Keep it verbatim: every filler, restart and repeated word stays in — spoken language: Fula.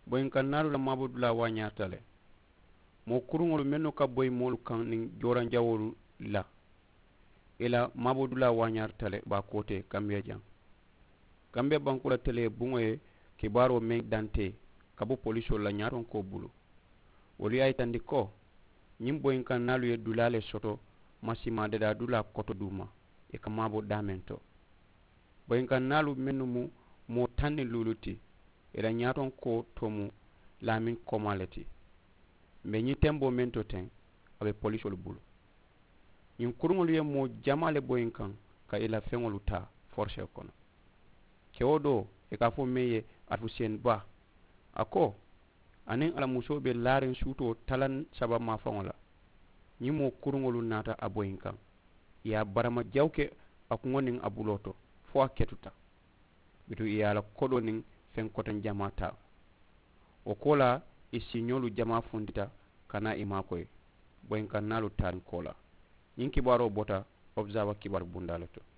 boyin kan nalu la mabudula wanyartale mo kurungol menno ka boy molu kan nin joran jawolu la ila mabudula wanyartale ba kote Gambia jang Gambia bankula tele bungoye kibaro men dante kabo police la nyaron ko bulu woli ay tandi ko nyim boyin kan nalu ye dulale soto masima de da dula koto duma e ka mabo damento boyin kan nalu menno mu mo tanni luluti ila nyaton ko tomu lamin komaleti me ñi tembo mento ten abe police ol bulu ñin kurungol ye mo jamale boyin kan ka ila fengolu ta force kono kewodo e ka fo meye Alfousseni Ba ako anin ala muso be larin suto talan saba ma fangola ñi mo kurungolu nata a boyin kan ya barama jawke akungonin abuloto fo a ketuta bitu yala kodo nin fen koten jamata o kola i signolu jama fundita kana ima koy boyin kan nalu tan kola ñin kibaro bota observer kibar bundala to